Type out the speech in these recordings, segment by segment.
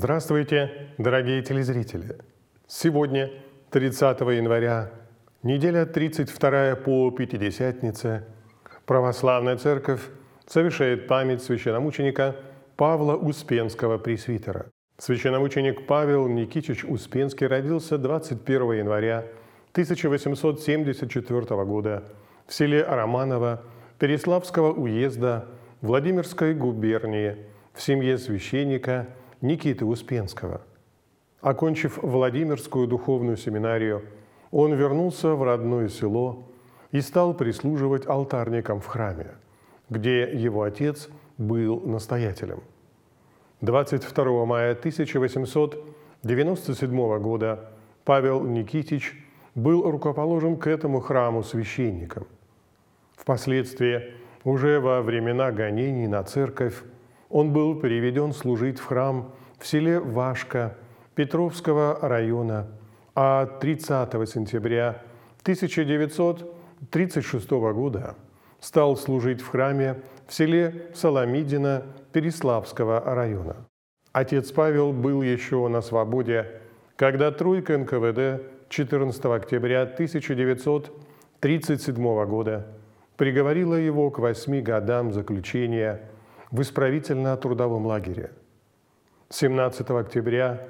Здравствуйте, дорогие телезрители! Сегодня, 30 января, неделя 32 по Пятидесятнице, Православная Церковь совершает память священномученика Павла Успенского пресвитера. Священномученик Павел Никитич Успенский родился 21 января 1874 года в селе Романово Переславского уезда Владимирской губернии в семье священника Никиты Успенского. Окончив Владимирскую духовную семинарию, он вернулся в родное село и стал прислуживать алтарником в храме, где его отец был настоятелем. 22 мая 1897 года Павел Никитич был рукоположен к этому храму священником. Впоследствии, уже во времена гонений на церковь, он был переведен служить в храм в селе Вашка Петровского района, а 30 сентября 1936 года стал служить в храме в селе Соломидино Переславского района. Отец Павел был еще на свободе, когда тройка НКВД 14 октября 1937 года приговорила его к 8 годам заключения в исправительно-трудовом лагере. 17 октября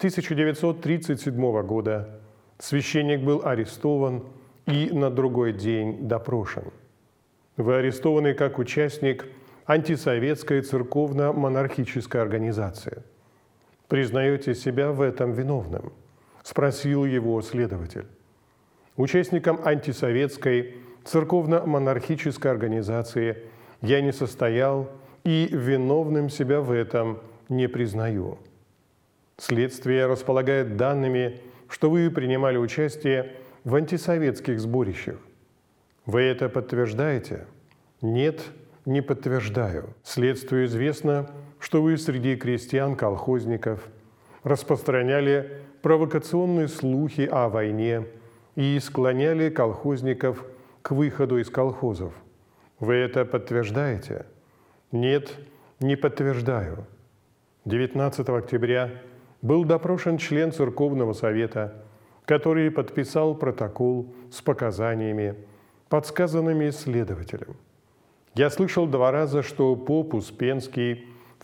1937 года священник был арестован и на другой день допрошен. Вы арестованы как участник антисоветской церковно-монархической организации. Признаете себя в этом виновным? Спросил его следователь. Участником антисоветской церковно-монархической организации я не состоял и виновным себя в этом не признаю. Следствие располагает данными, что вы принимали участие в антисоветских сборищах. Вы это подтверждаете? Нет, не подтверждаю. Следствию известно, что вы среди крестьян-колхозников распространяли провокационные слухи о войне и склоняли колхозников к выходу из колхозов. Вы это подтверждаете? Нет, не подтверждаю. 19 октября был допрошен член Церковного совета, который подписал протокол с показаниями, подсказанными следователем. Я слышал 2 раза, что поп Успенский в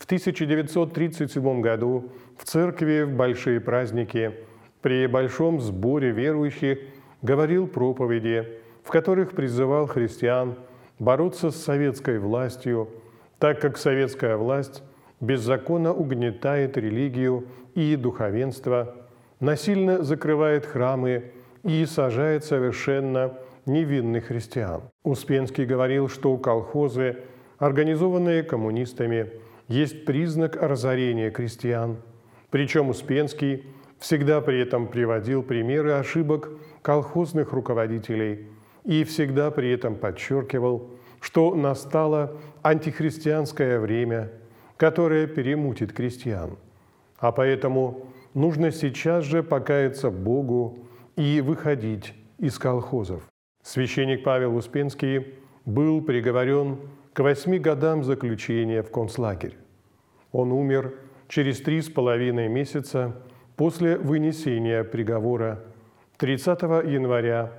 1937 году в церкви в большие праздники при большом сборе верующих говорил проповеди, в которых призывал христиан бороться с советской властью, так как советская власть беззаконно угнетает религию и духовенство, насильно закрывает храмы и сажает совершенно невинных христиан. Успенский говорил, что колхозы, организованные коммунистами, есть признак разорения крестьян. Причем Успенский всегда при этом приводил примеры ошибок колхозных руководителей и всегда при этом подчеркивал, что настало антихристианское время, которое перемутит крестьян. А поэтому нужно сейчас же покаяться Богу и выходить из колхозов. Священник Павел Успенский был приговорен к 8 годам заключения в концлагерь. Он умер через 3,5 месяца после вынесения приговора 30 января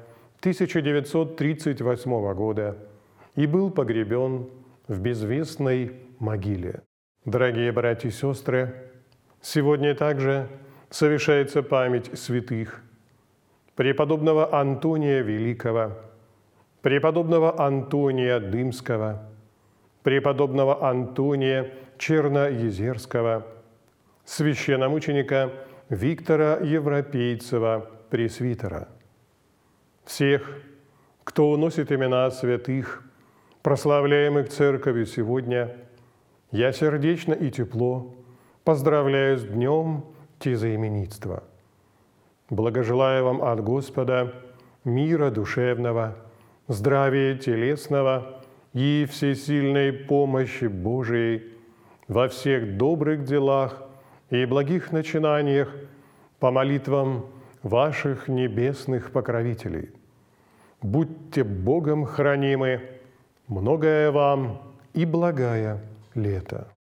1938 года и был погребен в безвестной могиле. Дорогие братья и сестры, сегодня также совершается память святых преподобного Антония Великого, преподобного Антония Дымского, преподобного Антония Черноезерского, священномученика Виктора Европейцева, пресвитера. Всех, кто носит имена святых, прославляемых Церковью сегодня, я сердечно и тепло поздравляю с днем тезаименитства. Благожелаю вам от Господа мира душевного, здравия телесного и всесильной помощи Божией во всех добрых делах и благих начинаниях по молитвам ваших небесных покровителей. Будьте Богом хранимы, многое вам и благая лето.